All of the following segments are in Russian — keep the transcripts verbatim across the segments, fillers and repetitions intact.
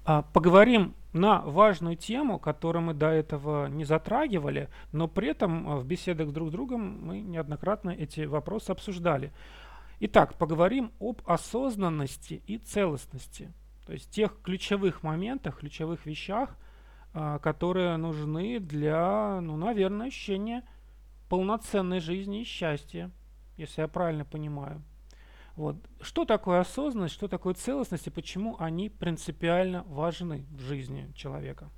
А, Поговорим на важную тему, которую мы до этого не затрагивали, но при этом а, в беседах друг с другом мы неоднократно эти вопросы обсуждали. Итак, поговорим об осознанности и целостности, то есть тех ключевых моментах, ключевых вещах, а, которые нужны для, ну, наверное, ощущения полноценной жизни и счастья, если я правильно понимаю. Вот. Что такое осознанность, что такое целостность и почему они принципиально важны в жизни человека?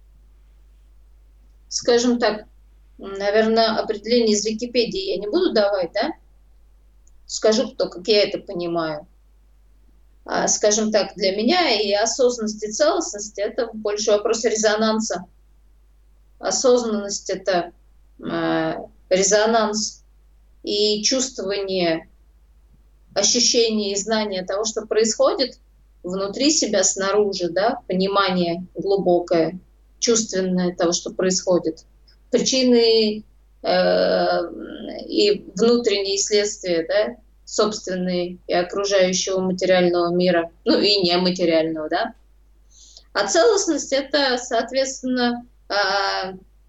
Скажем так, наверное, определение из Википедии я не буду давать, да? Скажу то, как я это понимаю. А, скажем так, для меня и осознанность, и целостность– это больше вопрос резонанса. Осознанность– это э, резонанс и чувствование, ощущение и знание того, что происходит внутри себя, снаружи, да, понимание глубокое, чувственное того, что происходит. Причины э, и внутренние следствия, да, собственные и окружающего материального мира, ну и нематериального, да. А целостность– это, соответственно, э,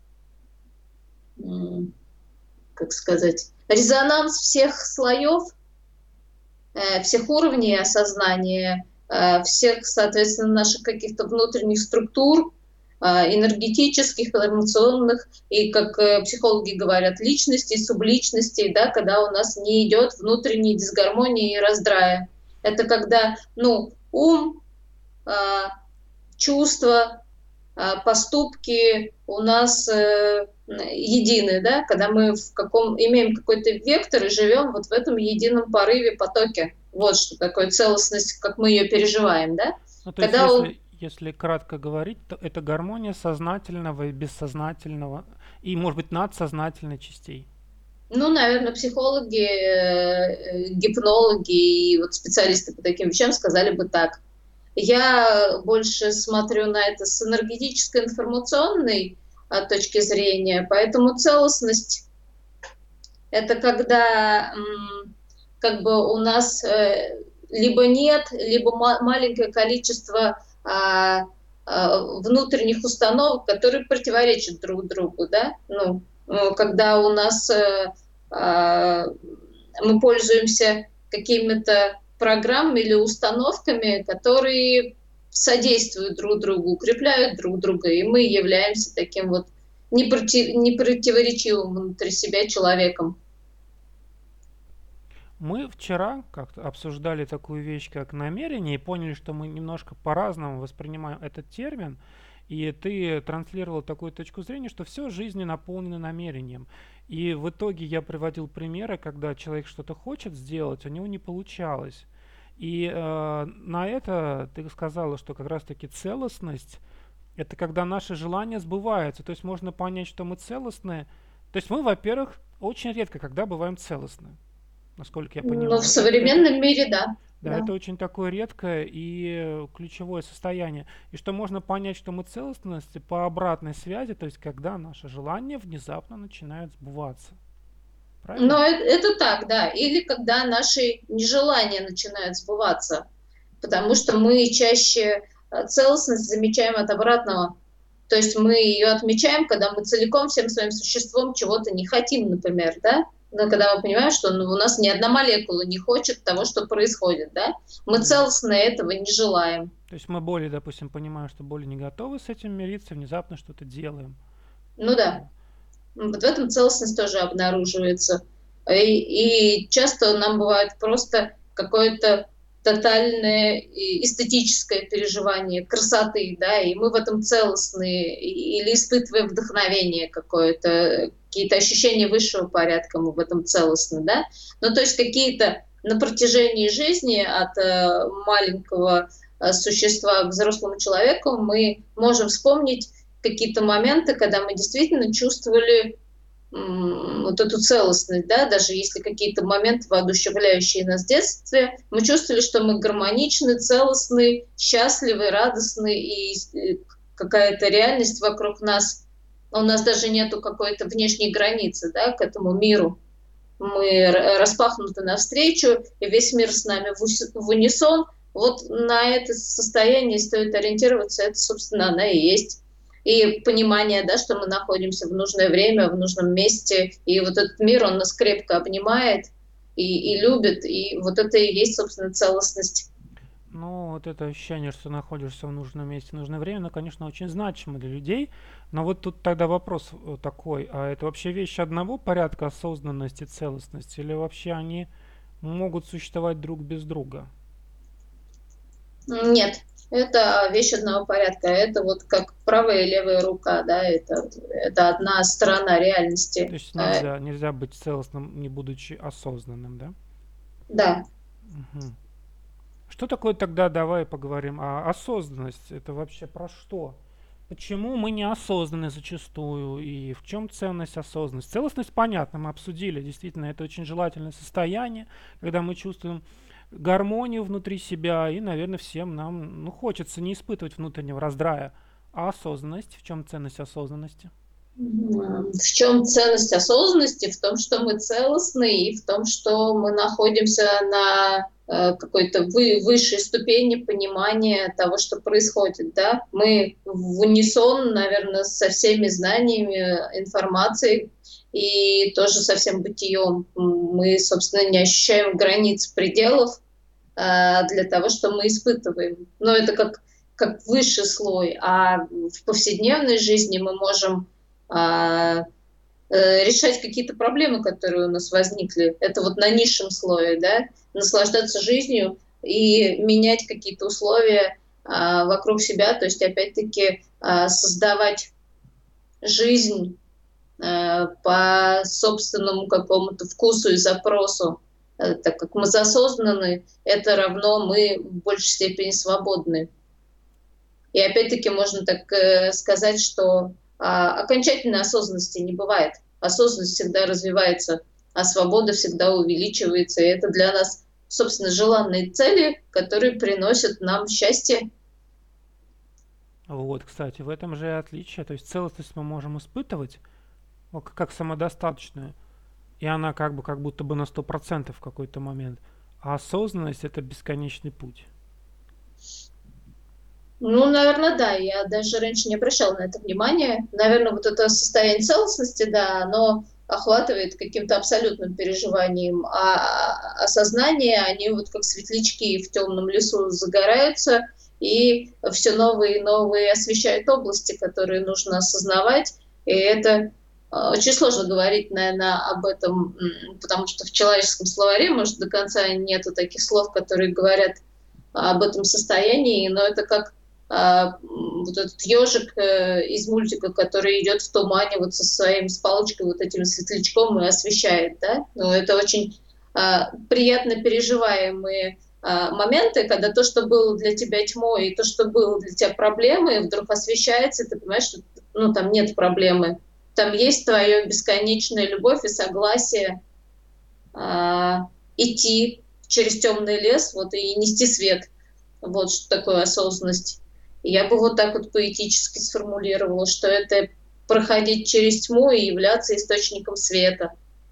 как сказать, резонанс всех слоев, э, всех уровней осознания, э, всех, соответственно, наших каких-то внутренних структур, энергетических, эмоционных, и, как психологи говорят, личностей, субличностей, да, когда у нас не идет внутренней дисгармонии и раздрая. Это когда, ну, ум, чувства, поступки у нас едины, да, когда мы в каком, имеем какой-то вектор и живем вот в этом едином порыве, потоке. Вот что такое целостность, как мы ее переживаем, да. Ну, то есть, Когда он если, если кратко говорить, то это гармония сознательного и бессознательного, и, может быть, надсознательной частей. Ну, наверное, психологи, э, гипнологи и вот специалисты по таким вещам сказали бы так. Я больше смотрю на это с энергетической, информационной а, точки зрения, поэтому целостность– это когда м, как бы у нас э, либо нет, либо ма- маленькое количество а, а, внутренних установок, которые противоречат друг другу, да, ну, э, когда у нас э, а, мы пользуемся какими-то программами или установками, которые содействуют друг другу, укрепляют друг друга, и мы являемся таким вот непротив, непротиворечивым внутри себя человеком. Мы вчера как-то обсуждали такую вещь, как намерение, и поняли, что мы немножко по-разному воспринимаем этот термин. И ты транслировал такую точку зрения, что все в жизни наполнено намерением. И в итоге я приводил примеры, когда человек что-то хочет сделать, у него не получалось. И э, на это ты сказала, что как раз-таки целостность– это когда наши желания сбываются. То есть можно понять, что мы целостны. То есть мы, во-первых, очень редко когда бываем целостны, насколько я Но в понимаю. Это, это, современном мире, да. да, Да. это очень такое редкое и ключевое состояние. И что можно понять, что мы целостности по обратной связи, то есть когда наши желания внезапно начинают сбываться. Правильно? Но это, это так, да. Или когда наши нежелания начинают сбываться, потому что мы чаще э, целостность замечаем от обратного. То есть мы ее отмечаем, когда мы целиком всем своим существом чего-то не хотим, например, да? Но когда мы понимаем, что ну, у нас ни одна молекула не хочет того, что происходит, да? Мы Да. целостно этого не желаем. То есть мы более, допустим, понимаем, что более не готовы с этим мириться, внезапно что-то делаем. Ну да. Вот в этом целостность тоже обнаруживается. И, и часто нам бывает просто какое-то тотальное эстетическое переживание красоты, да, и мы в этом целостны, или испытываем вдохновение какое-то, какие-то ощущения высшего порядка, мы в этом целостны, да. Ну, то есть какие-то на протяжении жизни от э, маленького э, существа к взрослому человеку мы можем вспомнить какие-то моменты, когда мы действительно чувствовали м, вот эту целостность, да, даже если какие-то моменты, воодушевляющие нас в детстве, мы чувствовали, что мы гармоничны, целостны, счастливы, радостны, и э, какая-то реальность вокруг нас, у нас даже нету какой-то внешней границы, да, к этому миру. Мы р- распахнуты навстречу, и весь мир с нами в ус- в унисон, Вот на это состояние стоит ориентироваться, это, собственно, оно и есть. И понимание, да, что мы находимся в нужное время, в нужном месте, и вот этот мир, он нас крепко обнимает и, и любит, и вот это и есть, собственно, целостность. Ну, вот это ощущение, что находишься в нужном месте в нужное время, ну, конечно, очень значимо для людей. Но вот тут тогда вопрос э, такой, а это вообще вещи одного порядка осознанности, целостности, или вообще они могут существовать друг без друга? Нет, это вещь одного порядка. Это вот как правая и левая рука, да, это, это одна сторона То реальности. есть Э, нельзя, нельзя быть целостным, не будучи осознанным, да? Да. Мгм. Что такое тогда, давай поговорим, а осознанность, это вообще про что? Почему мы неосознанны зачастую и в чем ценность осознанности? Целостность, понятно, мы обсудили, действительно, это очень желательное состояние, когда мы чувствуем гармонию внутри себя, и, наверное, всем нам, ну, хочется не испытывать внутреннего раздрая. А осознанность, в чем ценность осознанности? М, В чем ценность осознанности? В том, что мы целостны, и в том, что мы находимся на э, какой-то вы, высшей ступени понимания того, что происходит. Да? Мы в унисон, наверное, со всеми знаниями, информацией и тоже со всем бытием. Мы, собственно, не ощущаем границ, пределов э, для того, что мы испытываем. Но это как, как высший слой. А в повседневной жизни мы можем а, э, решать какие-то проблемы, которые у нас возникли. Это вот на низшем слое, да, наслаждаться жизнью и менять какие-то условия а, вокруг себя, то есть опять-таки а, создавать жизнь а, по собственному какому-то вкусу и запросу. Э, Так как мы осознаны, это равно мы в большей степени свободны. И опять-таки можно так э, сказать, что а, окончательной осознанности не бывает. Осознанность всегда развивается, а свобода всегда увеличивается. И это для нас, собственно, желанные цели, которые приносят нам счастье. Вот, кстати, в этом же и отличие. То есть целостность мы можем испытывать о, к- как самодостаточную, и она как бы как будто бы на сто процентов в какой-то момент. А осознанность это бесконечный путь. Ну, наверное, да. Я даже раньше не обращала на это внимания. Наверное, вот это состояние целостности, да, оно охватывает каким-то абсолютным переживанием, а осознание, они вот как светлячки в темном лесу загораются, и все новые и новые освещают области, которые нужно осознавать. И это э, очень сложно говорить, наверное, об этом, м, потому что в человеческом словаре, может, до конца нету таких слов, которые говорят об этом состоянии, но это как а, вот этот ежик э, из мультика, который идет в тумане вот со своим с палочкой, вот этим светлячком и освещает, да. Ну, это очень а, приятно переживаемые а, моменты, когда то, что было для тебя тьмой, и то, что было для тебя проблемой, вдруг освещается, и ты понимаешь, что ну, там нет проблемы. Там есть твоя бесконечная любовь и согласие а, идти через темный лес вот, и нести свет. Вот что такое осознанность. Я бы вот так вот поэтически сформулировала, что это проходить через тьму и являться источником света.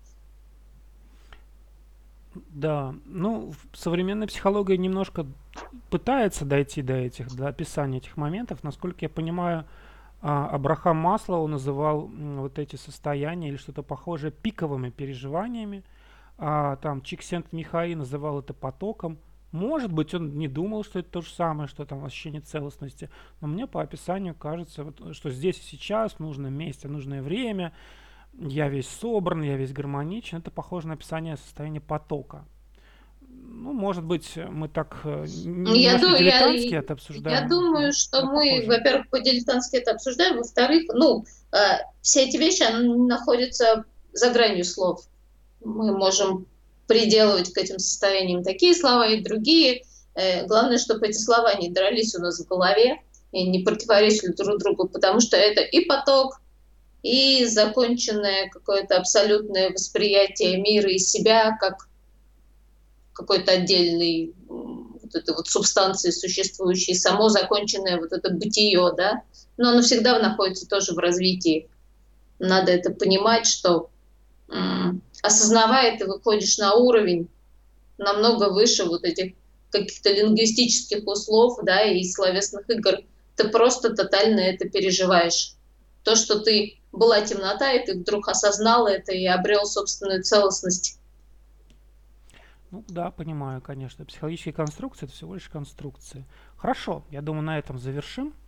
Да, ну, в- современная психология немножко пытается дойти до этих, до описания этих моментов. Насколько я понимаю, а, Абрахам Маслоу называл м, вот эти состояния или что-то похожее пиковыми переживаниями. А там Чиксент-Михаил называл это потоком. Может быть, он не думал, что это то же самое, что там ощущение целостности. Но мне по описанию кажется, вот, что здесь и сейчас, в нужном месте, в нужное время, я весь собран, я весь гармоничен. Это похоже на описание состояния потока. Ну, может быть, мы так э, Я, немножко ду- я, дилетантски это я обсуждаем, думаю, но, что но мы, похоже. во-первых, по-дилетантски это обсуждаем, во-вторых, ну, э, все эти вещи они находятся за гранью слов. Мы можем приделывать к этим состояниям такие слова и другие. Э, главное, чтобы эти слова не дрались у нас в голове и не противоречили друг другу, потому что это и поток, и законченное какое-то абсолютное восприятие мира и себя как какой-то отдельной вот этой вот субстанции существующей, само законченное вот это бытие, да, но оно всегда находится тоже в развитии. Надо это понимать, что м, осознавая, ты выходишь на уровень намного выше вот этих каких-то лингвистических услов, да, и словесных игр. Ты просто тотально это переживаешь. То, что ты была темнота, и ты вдруг осознал это и обрел собственную целостность. Ну да, понимаю, конечно. Психологические конструкции — это всего лишь конструкции. Хорошо, я думаю, на этом завершим.